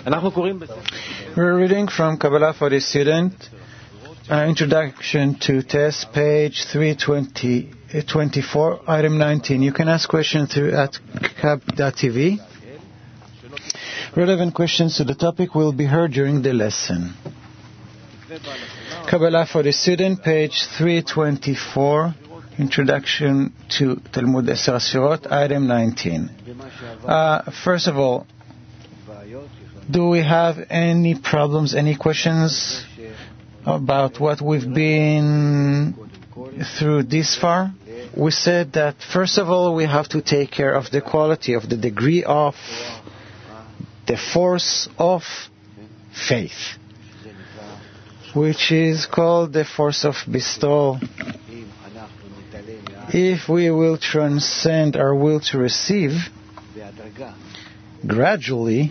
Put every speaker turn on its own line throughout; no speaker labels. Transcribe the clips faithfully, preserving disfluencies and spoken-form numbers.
We're reading from Kabbalah for the Student, uh, Introduction to Test, page three twenty-four, item nineteen. You can ask questions through at kab dot t v. Relevant questions to the topic will be heard during the lesson. Kabbalah for the Student, page three twenty-four, Introduction to Talmud Eser Sfirot, item nineteen. Uh, first of all, do we have any problems, any questions about what we've been through this far? We said that, first of all, we have to take care of the quality, of the degree of the force of faith, which is called the force of bestowal. If we will transcend our will to receive gradually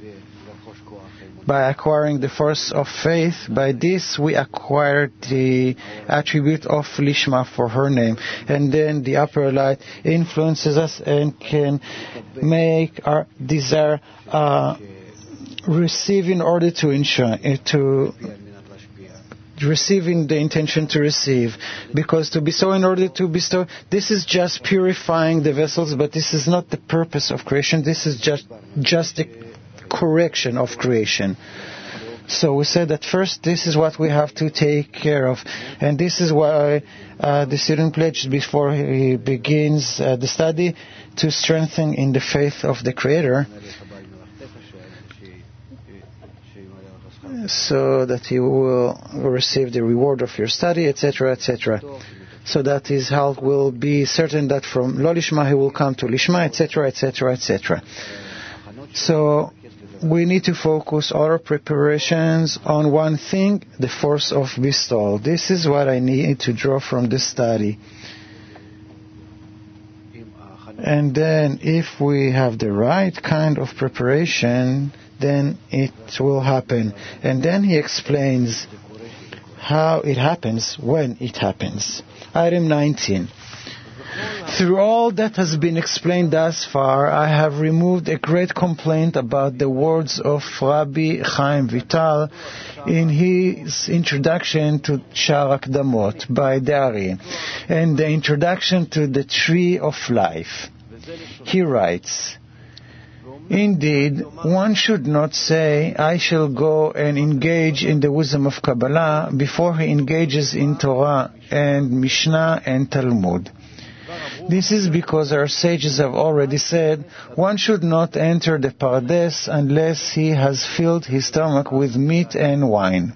by acquiring the force of faith, by this we acquire the attribute of Lishma for her name, and then the upper light influences us and can make our desire uh, receive in order to ensure to receiving the intention to receive, because to bestow in order to bestow, this is just purifying the vessels, but this is not the purpose of creation. This is just just the correction of creation. So we said that first this is what we have to take care of, and this is why uh, the student pledged before he begins uh, the study to strengthen in the faith of the Creator, so that he will receive the reward of your study, et cetera, et cetera. So that his health will be certain that from Lo Lishma he will come to Lishma, et cetera, et cetera, et cetera. So we need to focus all our preparations on one thing, the force of bestowal. This is what I need to draw from this study. And then if we have the right kind of preparation, then it will happen. And then he explains how it happens when it happens. Item nineteen. Through all that has been explained thus far, I have removed a great complaint about the words of Rabbi Chaim Vital in his introduction to Sha'ar HaKdamot by Dari, and the introduction to the Tree of Life. He writes, "Indeed, one should not say, I shall go and engage in the wisdom of Kabbalah before he engages in Torah and Mishnah and Talmud. This is because our sages have already said, one should not enter the Pardes unless he has filled his stomach with meat and wine.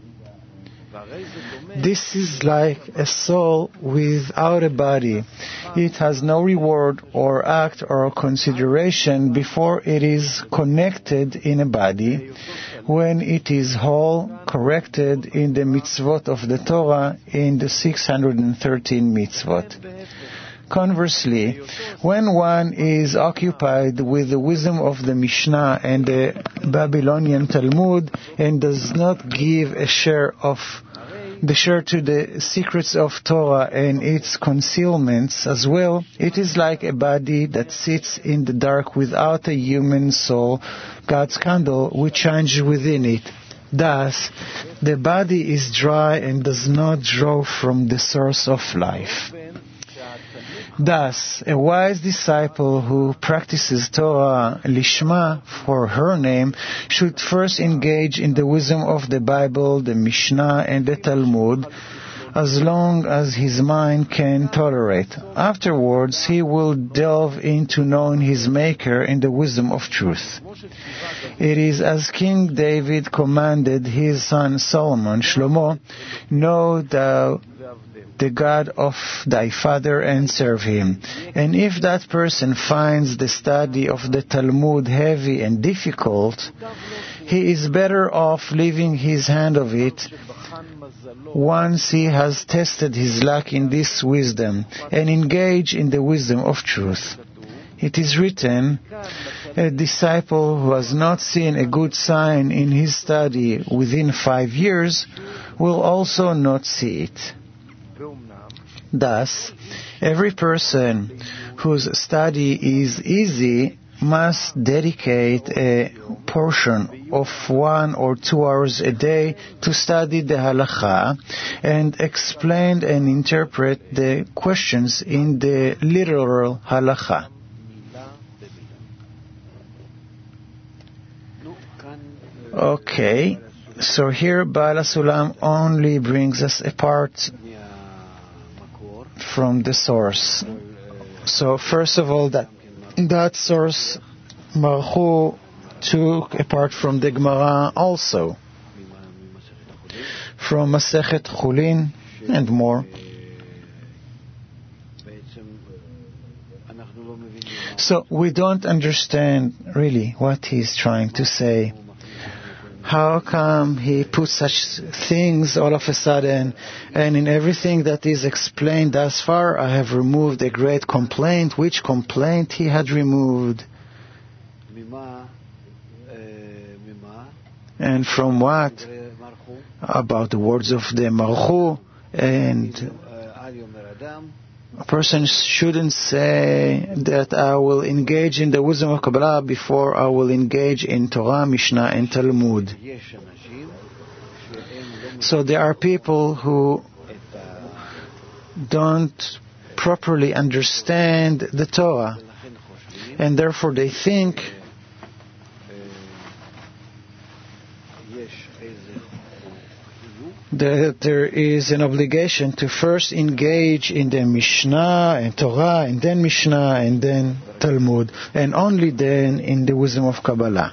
This is like a soul without a body. It has no reward or act or consideration before it is connected in a body, when it is whole, corrected in the mitzvot of the Torah, in the six hundred thirteen mitzvot. Conversely, when one is occupied with the wisdom of the Mishnah and the Babylonian Talmud and does not give a share of the share to the secrets of Torah and its concealments as well, it is like a body that sits in the dark without a human soul, God's candle, which shines within it. Thus, the body is dry and does not draw from the source of life. Thus, a wise disciple who practices Torah Lishma for her name should first engage in the wisdom of the Bible, the Mishnah, and the Talmud, as long as his mind can tolerate. Afterwards, he will delve into knowing his Maker in the wisdom of truth. It is as King David commanded his son Solomon, Shlomo, "Know thou the God of thy father and serve him." And if that person finds the study of the Talmud heavy and difficult, he is better off leaving his hand of it once he has tested his luck in this wisdom and engage in the wisdom of truth. It is written, a disciple who has not seen a good sign in his study within five years will also not see it. Thus, every person whose study is easy must dedicate a portion of one or two hours a day to study the halakha and explain and interpret the questions in the literal halakha. Okay, so here Baal HaSulam only brings us a part from the source. So first of all, that that source Marchu took a part from the Gemara also, from Masechet Chulin and more. So we don't understand really what he's trying to say. How come he put such things all of a sudden, and in everything that is explained thus far, I have removed a great complaint. Which complaint he had removed? And from what? About the words of the Marchu. And a person shouldn't say that I will engage in the wisdom of Kabbalah before I will engage in Torah, Mishnah, and Talmud. So there are people who don't properly understand the Torah, and therefore they think that there is an obligation to first engage in the Mishnah and Torah, and then Mishnah, and then Talmud, and only then in the wisdom of Kabbalah.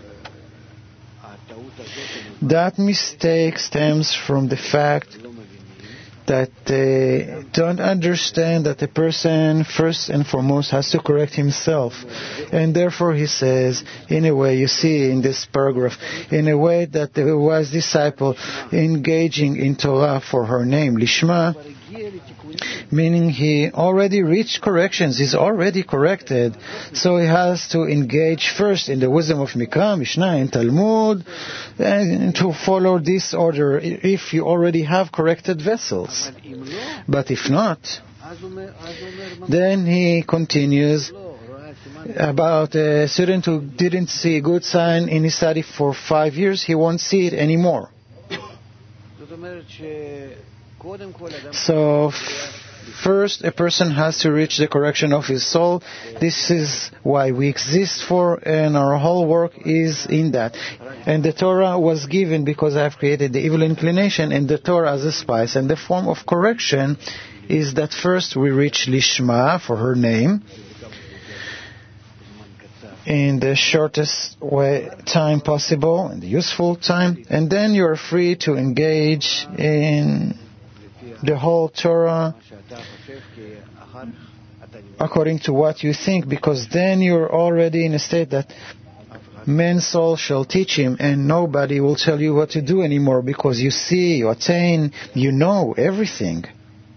That mistake stems from the fact that they don't understand that a person first and foremost has to correct himself. And therefore he says, in a way, you see in this paragraph, in a way that the wise disciple engaging in Torah for her name, Lishma, meaning he already reached corrections, he's already corrected, so he has to engage first in the wisdom of Mikra, Mishnah, and Talmud, and to follow this order if you already have corrected vessels. But if not, then he continues about a student who didn't see a good sign in his study for five years, he won't see it anymore. So first a person has to reach the correction of his soul. This is why we exist for, and our whole work is in that. And the Torah was given because I have created the evil inclination, and the Torah as a spice. And the form of correction is that first we reach Lishma for her name in the shortest way, time possible, and the useful time, and then you're free to engage in the whole Torah according to what you think, because then you're already in a state that man's soul shall teach him, and nobody will tell you what to do anymore, because you see, you attain, you know everything.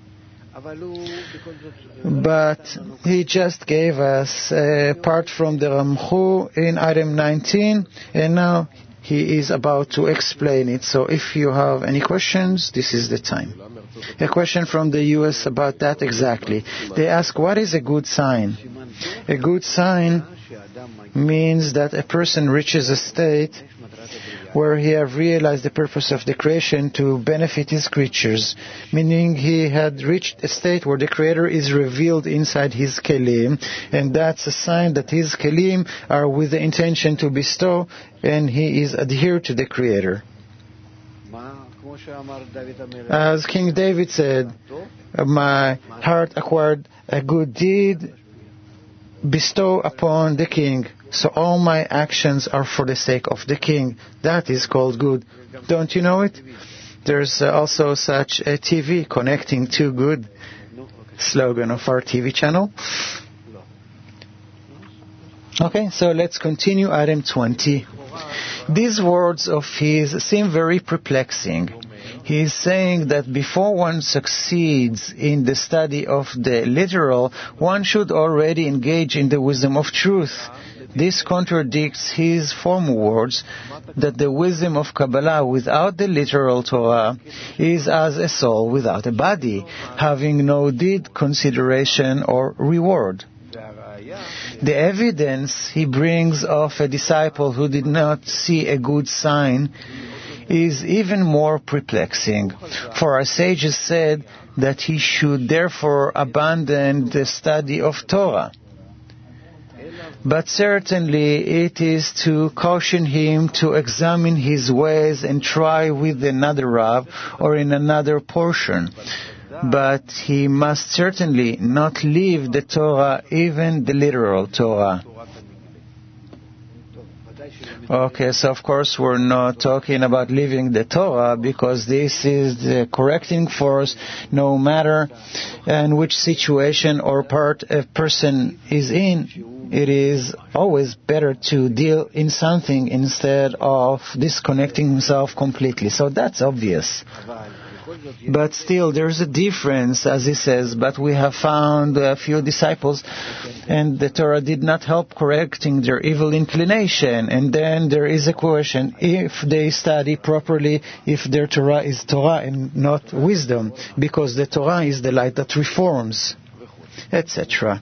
But he just gave us a part from the Ramchu in item nineteen, and now he is about to explain it. So if you have any questions, this is the time. A question from the U S about that exactly. They ask, what is a good sign? A good sign means that a person reaches a state where he have realized the purpose of the creation to benefit his creatures, meaning he had reached a state where the Creator is revealed inside his kelim, and that's a sign that his kelim are with the intention to bestow, and he is adhered to the Creator. As King David said, my heart acquired a good deed, bestow upon the king. So all my actions are for the sake of the king. That is called good. Don't you know it? There's uh, also such a T V connecting to good slogan of our T V channel. Okay, so let's continue item twenty. These words of his seem very perplexing. He is saying that before one succeeds in the study of the literal, one should already engage in the wisdom of truth. This contradicts his former words that the wisdom of Kabbalah without the literal Torah is as a soul without a body, having no deed, consideration, or reward. The evidence he brings of a disciple who did not see a good sign is even more perplexing. For our sages said that he should therefore abandon the study of Torah. But certainly it is to caution him to examine his ways and try with another Rav or in another portion. But he must certainly not leave the Torah, even the literal Torah. Okay, so of course we're not talking about leaving the Torah, because this is the correcting force no matter in which situation or part a person is in. It is always better to deal in something instead of disconnecting himself completely. So that's obvious. But still, there's a difference, as he says, but we have found a few disciples, and the Torah did not help correcting their evil inclination. And then there is a question, if they study properly, if their Torah is Torah and not wisdom, because the Torah is the light that reforms, et cetera.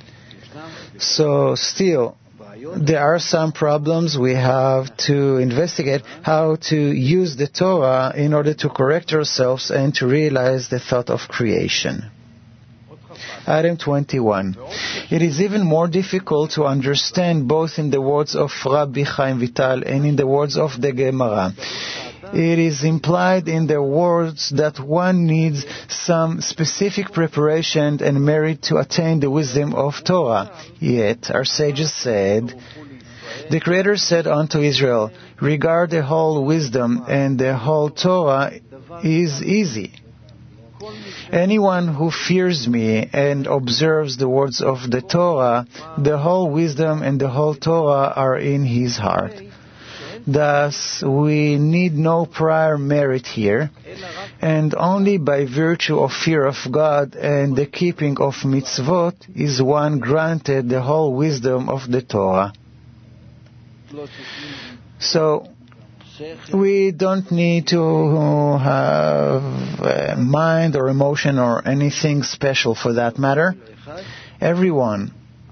So still, there are some problems. We have to investigate how to use the Torah in order to correct ourselves and to realize the thought of creation. Item twenty-one. It is even more difficult to understand both in the words of Rabbi Chaim Vital and in the words of the Gemara. It is implied in the words that one needs some specific preparation and merit to attain the wisdom of Torah. Yet, our sages said, the Creator said unto Israel, regard the whole wisdom, and the whole Torah is easy. Anyone who fears me and observes the words of the Torah, the whole wisdom and the whole Torah are in his heart. Thus, we need no prior merit here, and only by virtue of fear of God and the keeping of mitzvot is one granted the whole wisdom of the Torah. So, we don't need to have a mind or emotion or anything special for that matter. Everyone,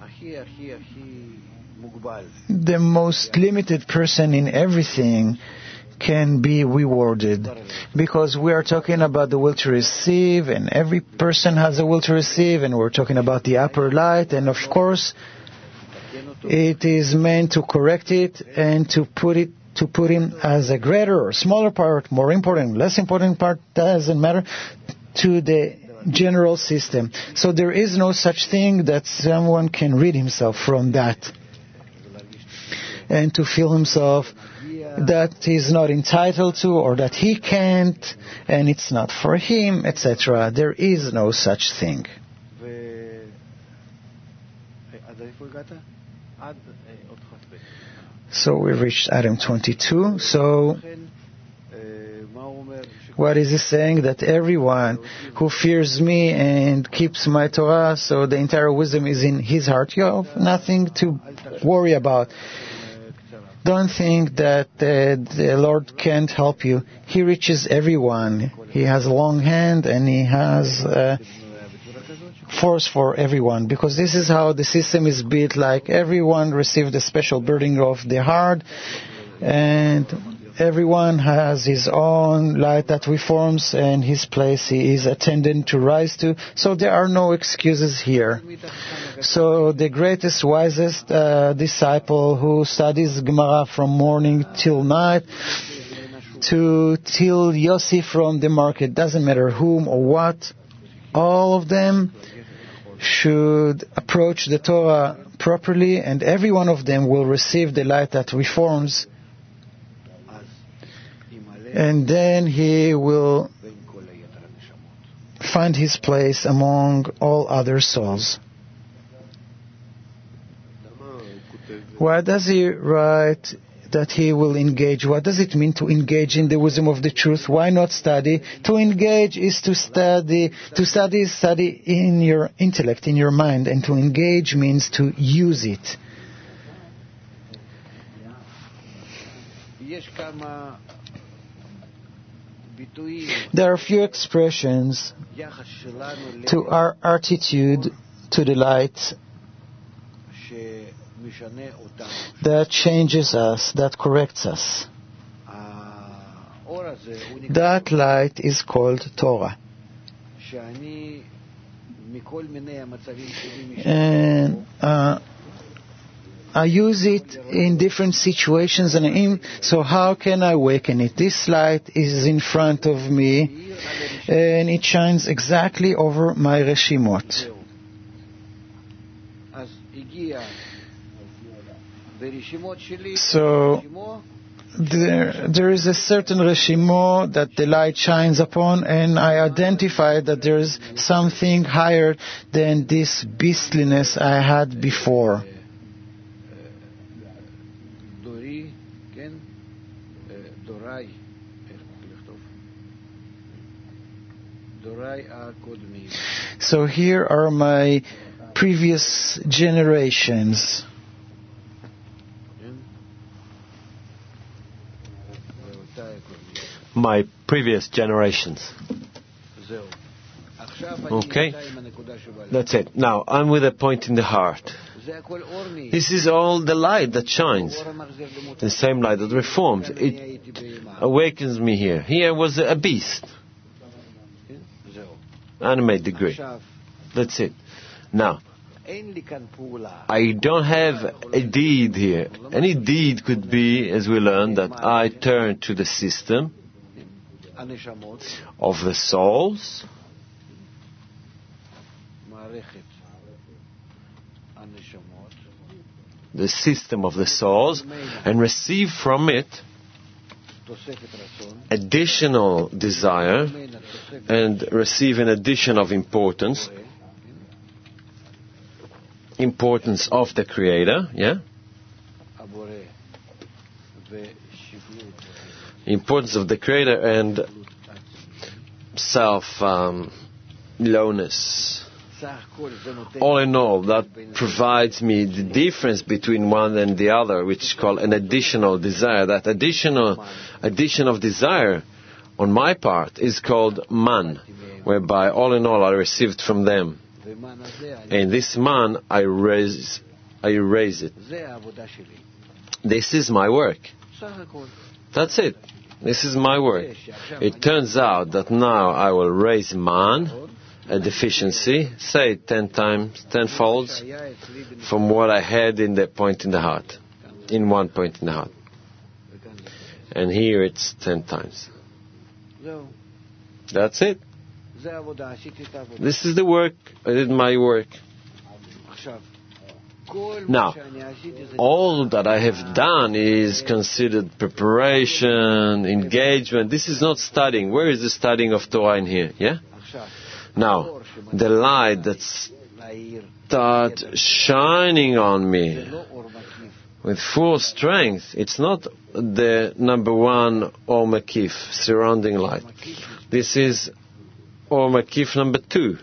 the most limited person in everything, can be rewarded, because we are talking about the will to receive, and every person has a will to receive, and we're talking about the upper light, and of course it is meant to correct it and to put it to put him as a greater or smaller part, more important, less important part, doesn't matter, to the general system. So there is no such thing that someone can rid himself from that and to feel himself that he's not entitled to, or that he can't, and it's not for him, et cetera. There is no such thing. So we reached item twenty-two. So what is he saying? That everyone who fears me and keeps my Torah, so the entire wisdom is in his heart. You have nothing to worry about. Don't think that uh, the Lord can't help you. He reaches everyone. He has a long hand, and He has uh, force for everyone. Because this is how the system is built. Like everyone received a special burden of the heart, and everyone has his own light that reforms, and his place he is attendant to rise to. So there are no excuses here. So the greatest, wisest uh, disciple who studies Gemara from morning till night, to till Yossi from the market, doesn't matter whom or what, all of them should approach the Torah properly, and every one of them will receive the light that reforms, and then he will find his place among all other souls. Why does he write that he will engage? What does it mean to engage in the wisdom of the truth? Why not study? To engage is to study. To study is study in your intellect, in your mind, and to engage means to use it. There are a few expressions to our attitude to the light that changes us, that corrects us. That light is called Torah. And uh, I use it in different situations, and in, so how can I awaken it? This light is in front of me, and it shines exactly over my reshimot. So there, there is a certain reshimo that the light shines upon, and I identify that there is something higher than this beastliness I had before. So here are my previous generations.
My previous generations. Okay, that's it. Now, I'm with a point in the heart. This is all the light that shines. The same light that reforms. It awakens me here. Here was a beast. Animate degree. That's it. Now, I don't have a deed here. Any deed could be, as we learned, that I turn to the system of the souls, the system of the souls, and receive from it additional desire and receive an addition of importance, importance of the Creator, yeah? Importance of the Creator and self-lowness. Um, all in all, that provides me the difference between one and the other, which is called an additional desire. That additional addition of desire on my part is called man, whereby all in all I received from them. And this man, I raise, I raise it. This is my work. That's it. This is my work. It turns out that now I will raise man, a deficiency, say ten times, ten folds, from what I had in the point in the heart, in one point in the heart. And here it's ten times. That's it. This is the work. I did my work. Now, all that I have done is considered preparation, engagement. This is not studying. Where is the studying of Torah in here? Yeah? Now, the light that starts shining on me with full strength, it's not the number one Or Makif, surrounding light. This is Or Makif number two.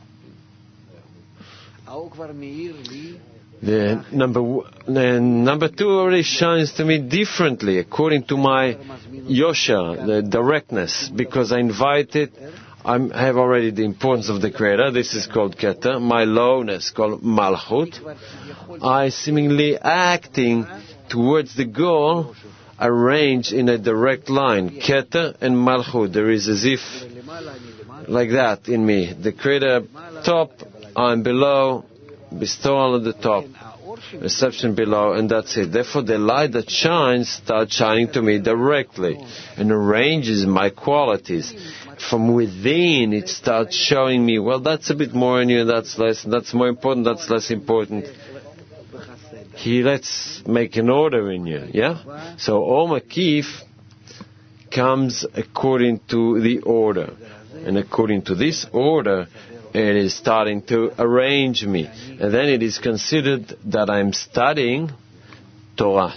The number the number two already shines to me differently, according to my Yosha, the directness, because I invite it. I have already the importance of the Creator. This is called Keter. My lowness called Malchut. I seemingly acting towards the goal, arranged in a direct line. Keter and Malchut. There is as if like that in me. The Creator top, I'm below, bestowal at the top, reception below, and that's it. Therefore, the light that shines starts shining to me directly and arranges my qualities. From within, it starts showing me, well, that's a bit more in you, that's less, that's more important, that's less important. He lets make an order in you, yeah? So, Or Makif comes according to the order. And according to this order, it is starting to arrange me. And then it is considered that I'm studying Torah.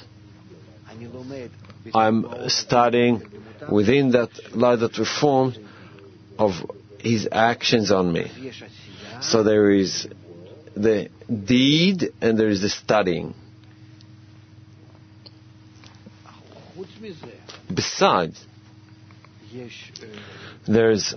I'm studying within that light that reformed of his actions on me. So there is the deed and there is the studying. Besides, there's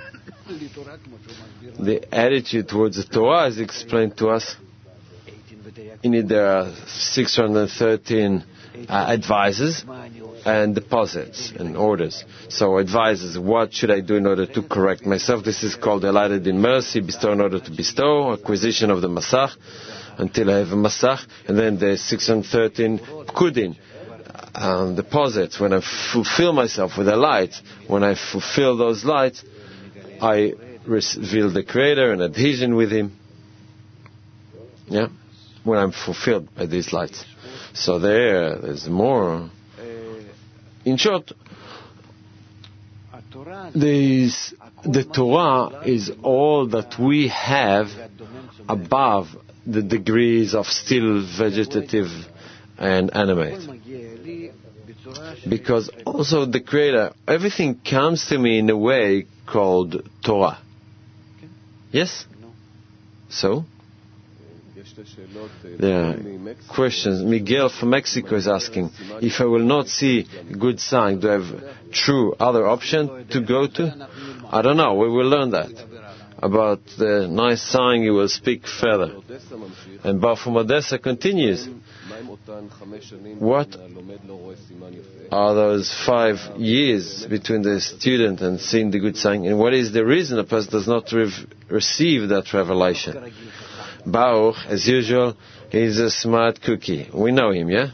the attitude towards the Torah is explained to us in it there are six hundred thirteen uh, advisors and deposits and orders. So advisors, what should I do in order to correct myself? This is called Elated in mercy, bestow in order to bestow, acquisition of the Masach, until I have a Masach, and then there's six hundred thirteen Pkudin, um, deposits. When I fulfill myself with a light, when I fulfill those lights, I reveal the Creator and adhesion with Him. Yeah, when I'm fulfilled by these lights. So there, there's more. In short, there's, the Torah is all that we have above the degrees of still vegetative and animate. Because also the Creator, everything comes to me in a way called Torah. Yes? So? There are questions. Miguel from Mexico is asking, if I will not see a good sign, do I have true other option to go to? I don't know. We will learn that. About the nice sign, you will speak further. And Bar from Odessa continues. What are those five years between the student and seeing the good sign? And what is the reason a person does not rev- receive that revelation? Baruch, as usual, is a smart cookie. We know him, yeah?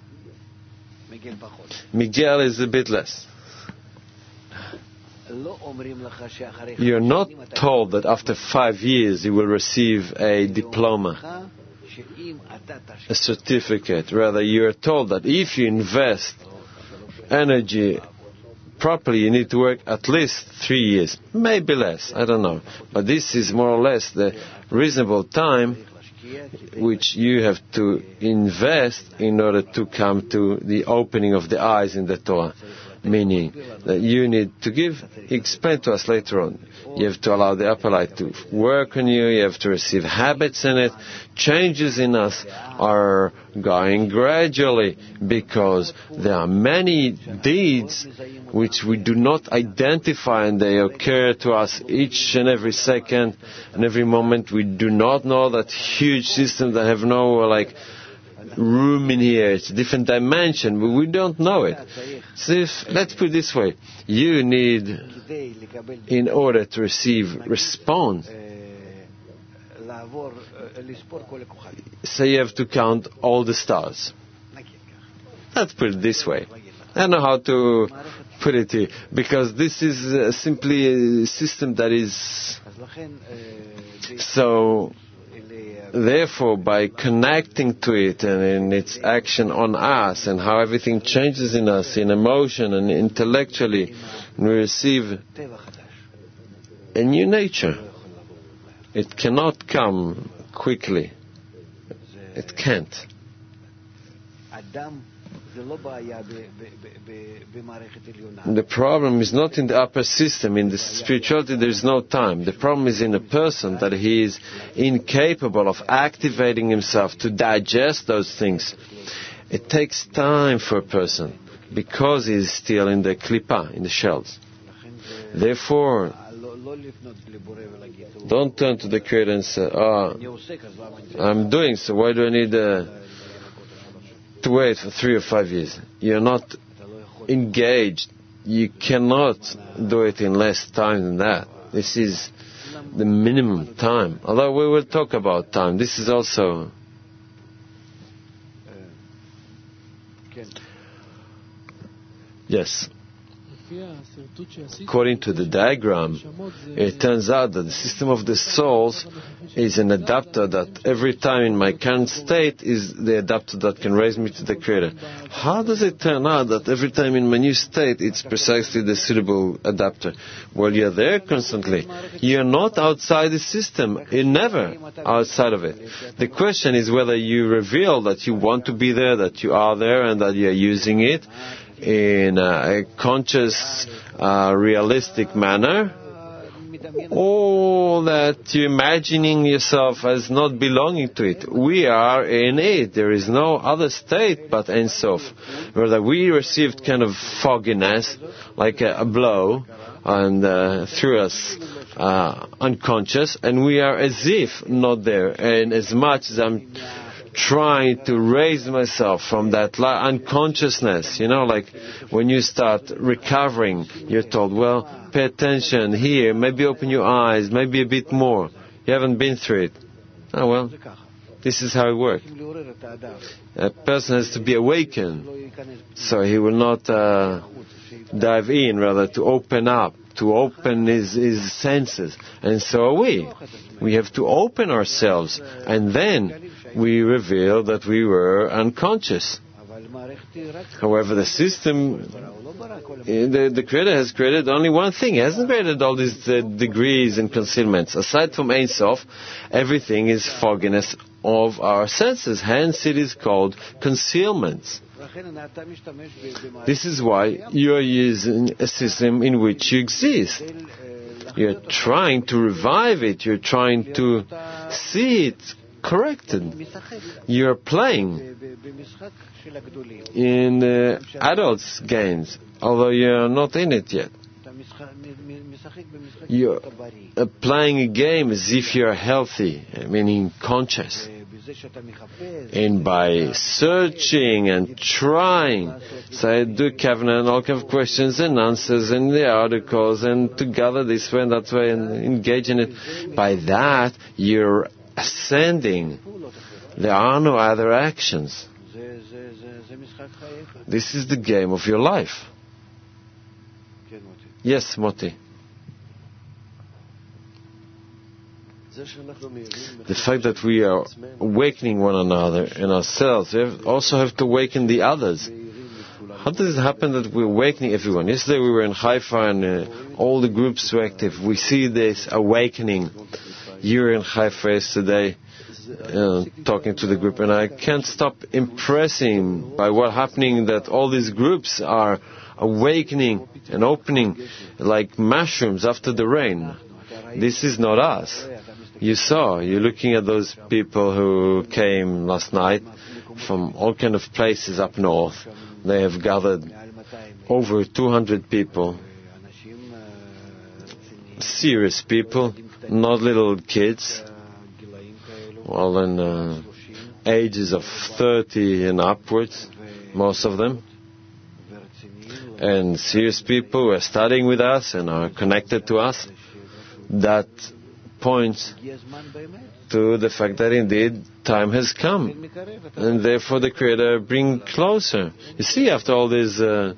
Miguel is a bit less. You're not told that after five years you will receive a diploma, a certificate. Rather, you are told that if you invest energy properly, you need to work at least three years, maybe less, I don't know. But this is more or less the reasonable time which you have to invest in order to come to the opening of the eyes in the Torah. Meaning that you need to give, explain to us later on. You have to allow the upper light to work on you, you have to receive habits in it. Changes in us are going gradually because there are many deeds which we do not identify and they occur to us each and every second and every moment. We do not know that huge systems that have no like room in here, it's a different dimension, but we don't know it. So if, let's put it this way, you need, in order to receive response, so you have to count all the stars. Let's put it this way. I don't know how to put it here, because this is uh, simply a system that is so... Therefore, by connecting to it and in its action on us and how everything changes in us, in emotion and intellectually, we receive a new nature. It cannot come quickly. It can't. The problem is not in the upper system. In the spirituality there is no time. The problem is in a person that he is incapable of activating himself to digest those things. It takes time for a person because he is still in the klipa, in the shells. Therefore, don't turn to the Creator and say, oh, I'm doing so, why do I need a to wait for three or five years? You're not engaged. You cannot do it in less time than that. This is the minimum time. Although we will talk about time. This is also... Yes. According to the diagram, it turns out that the system of the souls is an adapter that every time in my current state is the adapter that can raise me to the Creator. How does it turn out that every time in my new state it's precisely the suitable adapter? Well, you're there constantly. You're not outside the system. You're never outside of it. The question is whether you reveal that you want to be there, that you are there, and that you're using it in a conscious, uh, realistic manner, or that you're imagining yourself as not belonging to it. We are in it. There is no other state but Ein Sof. Whether we received kind of fogginess, like a, a blow, and uh, through us uh, unconscious, and we are as if not there. And as much as I'm trying to raise myself from that unconsciousness. You know, like when you start recovering, you're told, well, pay attention here, maybe open your eyes, maybe a bit more. You haven't been through it. Oh, well, this is how it works. A person has to be awakened, so he will not uh, dive in, rather to open up, to open his, his senses. And so are we. We have to open ourselves, and then we reveal that we were unconscious. However, the system, the, the Creator has created only one thing. He hasn't created all these uh, degrees and concealments. Aside from Ein Sof, everything is fogginess of our senses. Hence it is called concealments. This is why you are using a system in which you exist. You're trying to revive it. You're trying to see it corrected. You're playing in uh, adults' games, although you're not in it yet. You're uh, playing a game as if you're healthy, meaning conscious. And by searching and trying, so I do Kavanah and all kinds of questions and answers and the articles and to gather this way and that way and engage in it. By that, you're ascending. There are no other actions. This is the game of your life. Yes, Moti. The fact that we are awakening one another and ourselves, we have also have to awaken the others. How does it happen that we're awakening everyone? Yesterday we were in Haifa and uh, all the groups were active. We see this awakening. You were in Haifa yesterday uh, talking to the group, and I can't stop impressing by what's happening, that all these groups are awakening and opening like mushrooms after the rain. This is not us. You saw, you're looking at those people who came last night from all kind of places up north. They have gathered over two hundred people. Serious people, not little kids. Well, in uh, ages of thirty and upwards, most of them. And serious people who are studying with us and are connected to us. That points to the fact that indeed time has come, and therefore the Creator bring closer. You see, after all these uh,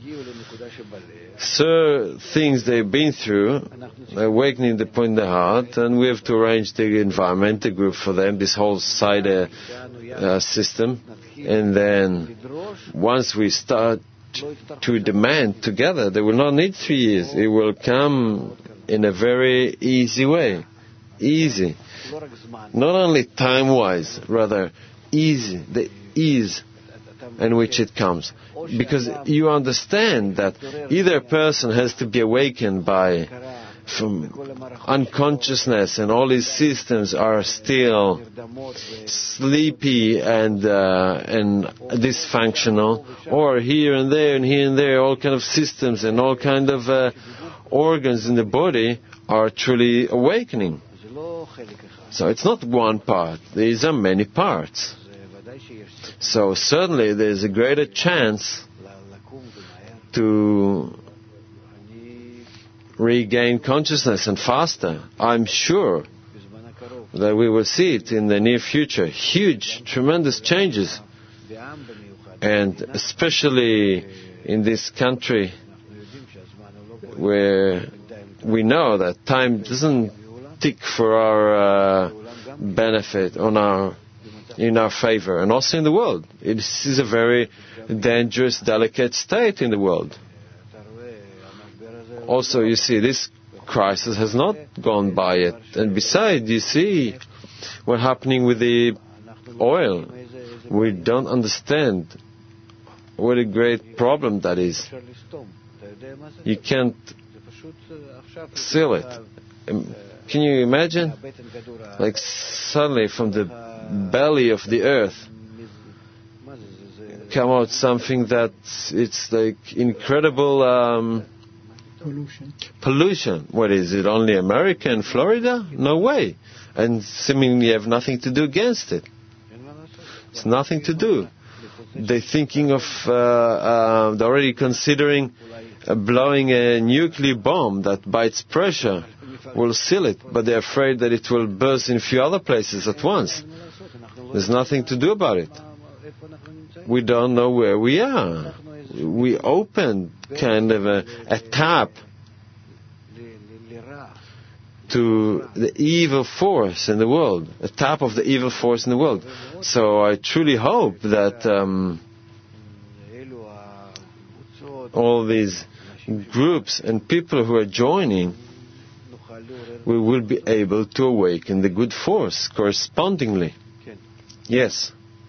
so things they've been through, awakening the point in the heart, and we have to arrange the environment, the group for them, this whole side uh, uh, system, and then once we start to demand together, they will not need three years. It will come in a very easy way. Easy. Not only time-wise, rather easy. The ease in which it comes. Because you understand that either a person has to be awakened by from unconsciousness and all his systems are still sleepy and uh, and dysfunctional, or here and there and here and there all kind of systems and all kind of uh, organs in the body are truly awakening. So it's not one part. These are many parts. So certainly there's a greater chance to regain consciousness and faster. I'm sure that we will see it in the near future. Huge, tremendous changes. And especially in this country where we know that time doesn't tick for our uh, benefit, on our, in our favor, and also in the world. It is a very dangerous, delicate state in the world. Also, you see, this crisis has not gone by yet. And besides, you see what's happening with the oil. We don't understand what a great problem that is. You can't seal it. Can you imagine? Like suddenly from the belly of the earth come out something that it's like incredible um, pollution. Pollution. What is it? Only America and Florida? No way. And seemingly have nothing to do against it. It's nothing to do. They're thinking of, uh, uh, they're already considering uh, blowing a nuclear bomb that by its pressure will seal it, but they're afraid that it will burst in a few other places at once. There's nothing to do about it. We don't know where we are. We opened kind of a, a tap to the evil force in the world, a tap of the evil force in the world. So I truly hope that um, all these groups and people who are joining, we will be able to awaken the good force correspondingly. Yes.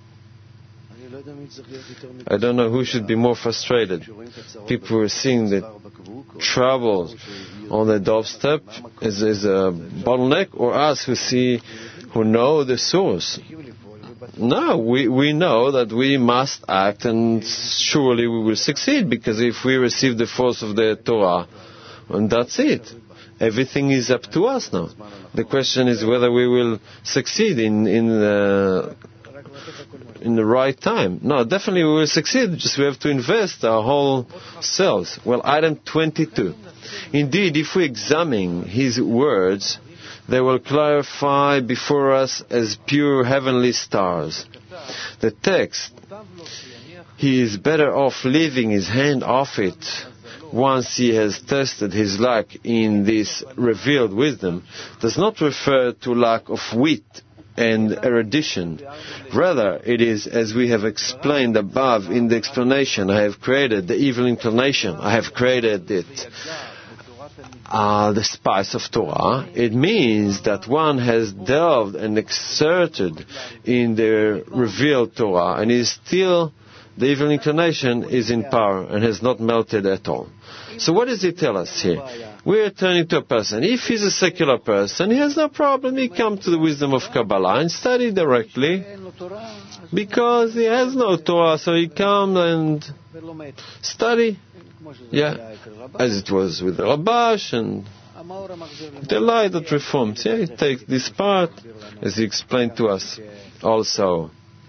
I don't know who should be more frustrated. People who are seeing the trouble on the doorstep is, is a bottleneck, or us who see, who know the source. No, we, we know that we must act, and surely we will succeed, because if we receive the force of the Torah, and that's it. Everything is up to us now. The question is whether we will succeed in in the, in the right time. No, definitely we will succeed, just we have to invest our whole selves. Well, item twenty-two. Indeed, if we examine his words, they will clarify before us as pure heavenly stars. The text, he is better off leaving his hand off it once he has tested his lack in this revealed wisdom, does not refer to lack of wit and erudition. Rather, it is, as we have explained above in the explanation, I have created the evil inclination, I have created it, uh, the spice of Torah. It means that one has delved and exerted in the revealed Torah, and is still, the evil inclination is in power and has not melted at all. So what does it tell us here? We are turning to a person. If he's a secular person, he has no problem. He comes to the wisdom of Kabbalah and study directly, because he has no Torah, so he comes and study. Yeah, as it was with Rabash and the light that reforms. Yeah, he takes this part, as he explained to us also,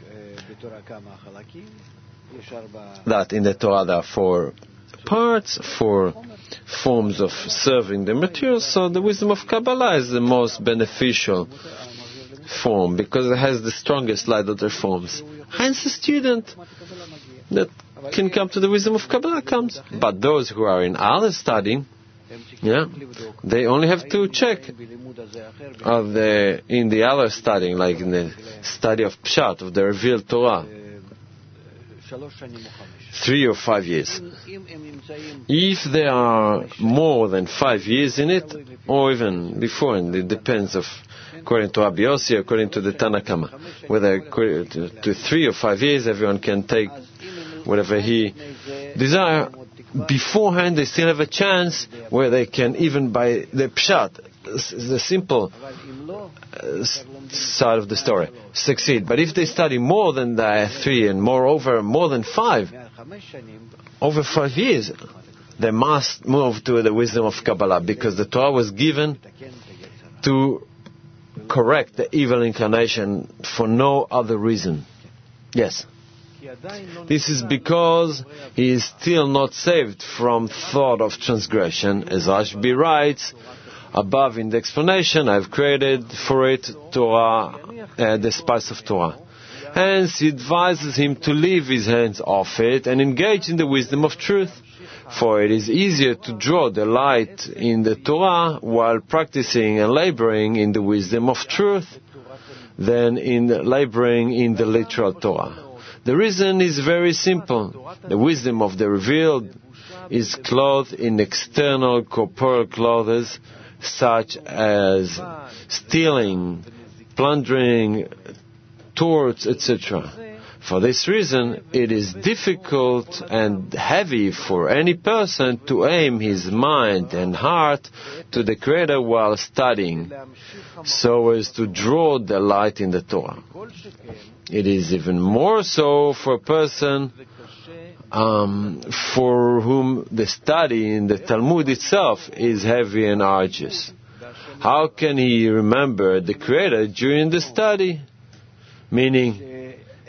that in the Torah there are four parts, four forms of serving the material, so the wisdom of Kabbalah is the most beneficial form, because it has the strongest light that reforms. Hence the student that can come to the wisdom of Kabbalah comes. But those who are in other studying, yeah, they only have to check of the, in the other studying, like in the study of Pshat, of the revealed Torah, three or five years. If they are more than five years in it, or even before, and it depends of, according to Rabbi Yossi, according to the Tanna Kama, whether to, to three or five years, everyone can take whatever he desire. Beforehand, they still have a chance where they can, even by the Pshat, the simple uh, side of the story, succeed. But if they study more than the three, and moreover more than five, over five years, they must move to the wisdom of Kabbalah, because the Torah was given to correct the evil inclination for no other reason. Yes. This is because he is still not saved from thought of transgression, as Rashbi writes above in the explanation, I've created for it Torah, uh, the spice of Torah. Hence, he advises him to leave his hands off it and engage in the wisdom of truth. For it is easier to draw the light in the Torah while practicing and laboring in the wisdom of truth than in laboring in the literal Torah. The reason is very simple. The wisdom of the revealed is clothed in external corporeal clothes, such as stealing, plundering, torts, et cetera. For this reason, it is difficult and heavy for any person to aim his mind and heart to the Creator while studying, so as to draw the light in the Torah. It is even more so for a person um, for whom the study in the Talmud itself is heavy and arduous. How can he remember the Creator during the study? Meaning,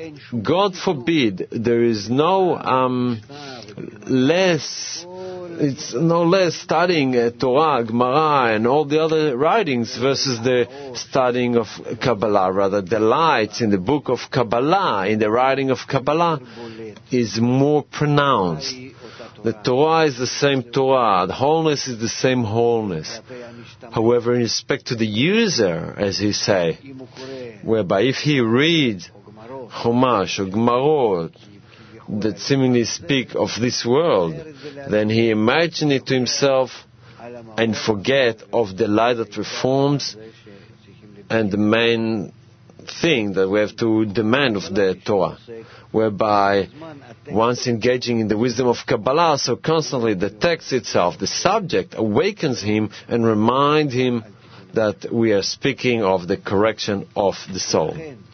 God forbid, there is no um, less, it's no less studying uh, Torah, Gemara, and all the other writings versus the studying of Kabbalah. Rather, the light in the book of Kabbalah, in the writing of Kabbalah, is more pronounced. The Torah is the same Torah. The wholeness is the same wholeness. However, in respect to the user, as he say, whereby if he reads Chumash or Gemarot that seemingly speak of this world, then he imagines it to himself and forget of the light that reforms and the main thing that we have to demand of the Torah, whereby once engaging in the wisdom of Kabbalah, so constantly the text itself, the subject, awakens him and reminds him that we are speaking of the correction of the soul.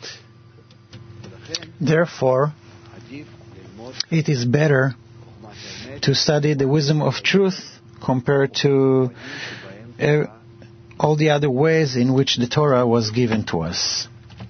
Therefore, it is better to study the wisdom of truth compared to uh, all the other ways in which the Torah was given to us.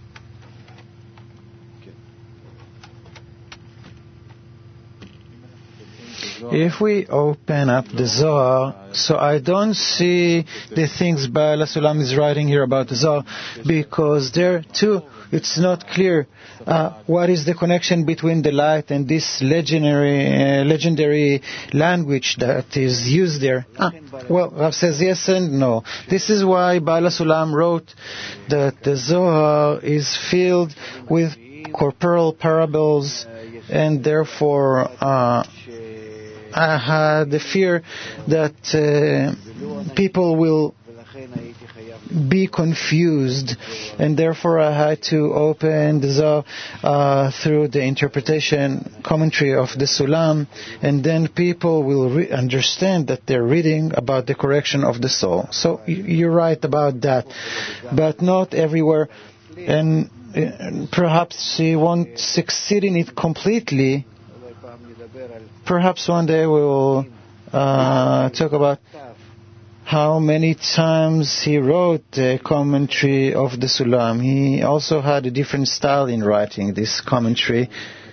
If we open up the Zohar, so I don't see the things Baal HaSulam is writing here about the Zohar, because there too it's not clear uh, what is the connection between the light and this legendary uh, legendary language that is used there. Ah, well, Rav says yes and no. This is why Baal HaSulam wrote that the Zohar is filled with corporeal parables, and therefore uh, I had the fear that uh, people will be confused, and therefore I had to open the Zohar uh, through the interpretation commentary of the Sulam, and then people will re- understand that they're reading about the correction of the soul. So you're right about that, but not everywhere, and uh, perhaps he won't succeed in it completely. Perhaps one day we will uh, talk about how many times he wrote the commentary of the Sulam. He also had a different style in writing this commentary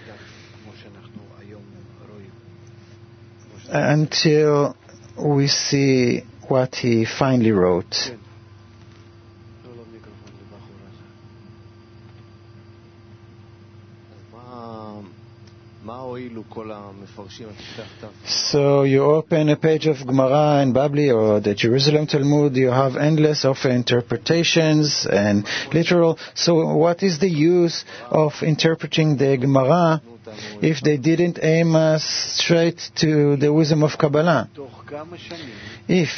until we see what he finally wrote. So you open a page of Gemara and Babli or the Jerusalem Talmud, you have endless of interpretations and literal. So what is the use of interpreting the Gemara if they didn't aim us straight to the wisdom of Kabbalah? If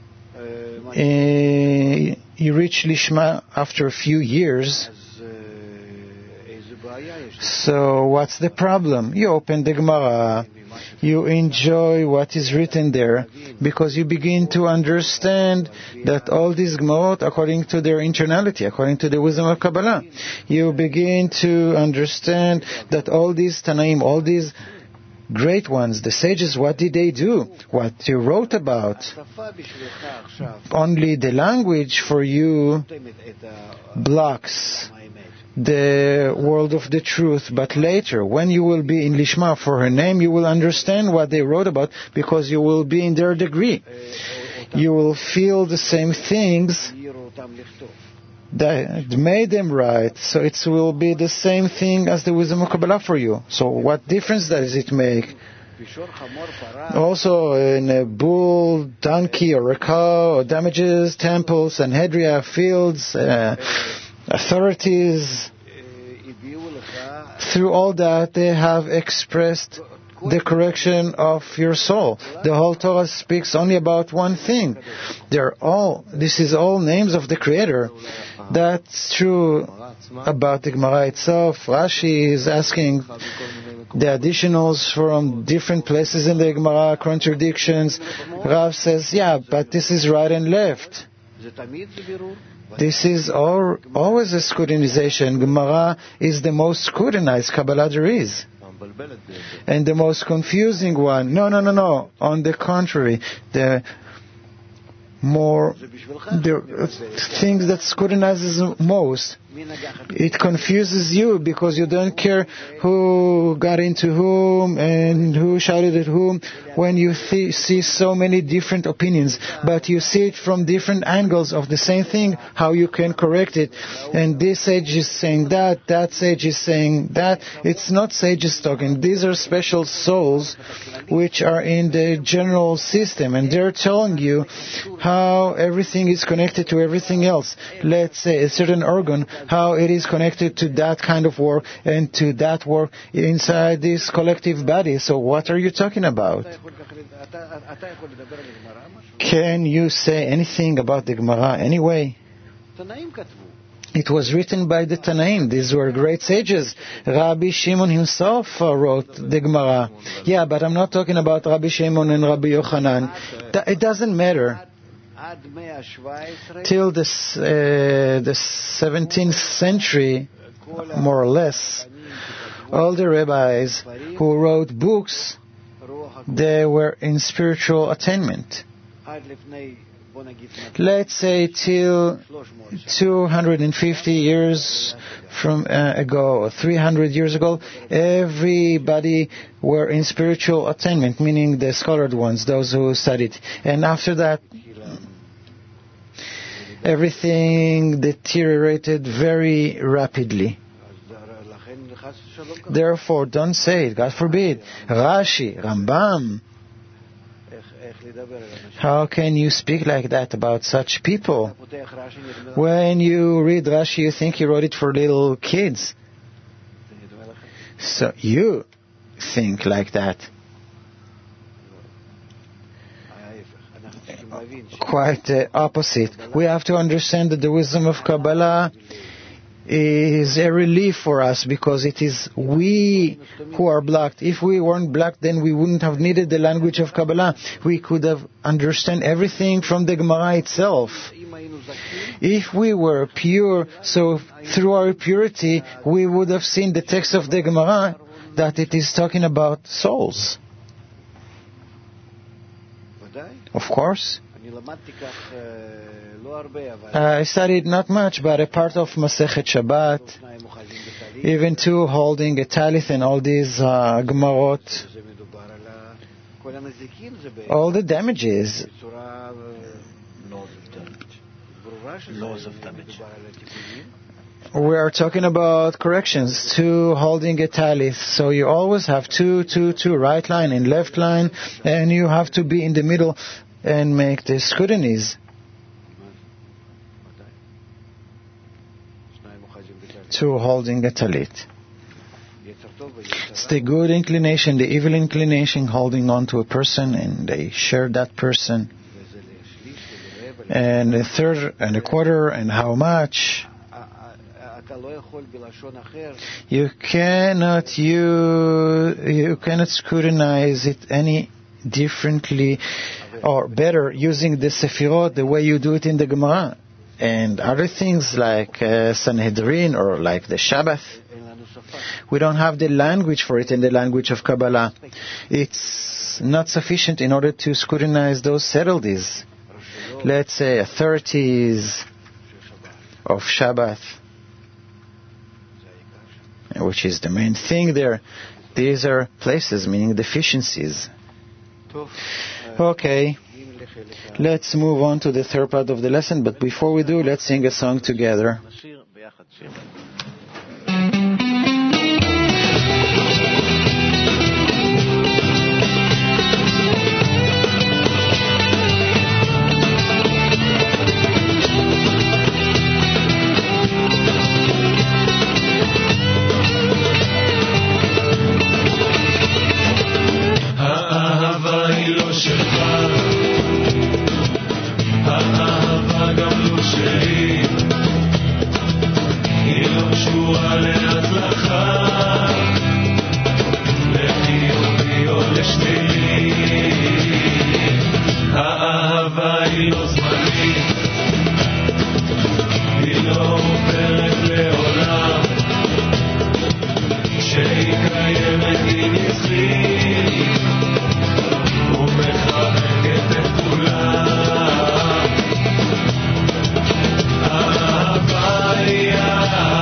uh, you reach Lishma after a few years, so what's the problem? You open the Gemara, you enjoy what is written there, because you begin to understand that all these Gemarot, according to their internality, according to the wisdom of Kabbalah, you begin to understand that all these Tanaim, all these great ones, the sages, what did they do? What they wrote about? Only the language for you blocks the world of the truth, but later, when you will be in Lishma for her name, you will understand what they wrote about, because you will be in their degree. You will feel the same things that made them write, so it will be the same thing as the wisdom of Kabbalah for you. So what difference does it make? Also, in a bull, donkey, or a cow, or damages, temples, and Hedria, fields, uh, authorities, through all that they have expressed the correction of your soul. The whole Torah speaks only about one thing. They're all, this is all names of the Creator. That's true about the Gemara itself. Rashi is asking the additionals from different places in the Gemara, contradictions. Rav says, yeah, but this is right and left. This is all, always a scrutinization. Gemara is the most scrutinized Kabbalah there is. And the most confusing one. No, no, no, no. On the contrary, the more the things that scrutinizes most It confuses you because you don't care who got into whom and who shouted at whom when you th- see so many different opinions. But you see it from different angles of the same thing, how you can correct it. And this sage is saying that, that sage is saying that. It's not sages talking. These are special souls which are in the general system, and they're telling you how everything is connected to everything else. Let's say a certain organ, how it is connected to that kind of work and to that work inside this collective body. So what are you talking about? Can you say anything about the Gemara anyway? It was written by the Tanaim. These were great sages. Rabbi Shimon himself uh, wrote the Gemara. Yeah, but I'm not talking about Rabbi Shimon and Rabbi Yochanan. Th- it doesn't matter. Till this, uh, the seventeenth century, more or less, all the rabbis who wrote books, they were in spiritual attainment. Let's say till two hundred fifty years from uh, ago, or three hundred years ago, everybody were in spiritual attainment, meaning the scholared ones, those who studied. And after that, everything deteriorated very rapidly. Therefore, don't say it, God forbid. Rashi, Rambam. How can you speak like that about such people? When you read Rashi, you think he wrote it for little kids. So you think like that. Quite the opposite. We have to understand that the wisdom of Kabbalah is a relief for us because it is we who are blocked. If we weren't blocked, then we wouldn't have needed the language of Kabbalah. We could have understood everything from the Gemara itself. If we were pure, so through our purity, we would have seen the text of the Gemara that it is talking about souls. Of course. I studied not much, but a part of Masechet Shabbat, even too holding a talith and all these uh, Gemarot, all the damages. Laws of damage. We are talking about corrections, two holding a talith. So you always have two, two, two, right line and left line, and you have to be in the middle and make the scrutinies. Two holding a talit. It's the good inclination, the evil inclination holding on to a person, and they share that person. And a third and a quarter, and how much? You cannot you you cannot scrutinize it any differently or better using the Sefirot the way you do it in the Gemara. And other things like uh, Sanhedrin or like the Shabbat, we don't have the language for it in the language of Kabbalah. It's not sufficient in order to scrutinize those subtleties. Let's say thirties of Shabbat, which is the main thing there. These are places, meaning deficiencies. Okay. Let's move on to the third part of the lesson, but before we do, let's sing a song together.
Yeah.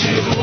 to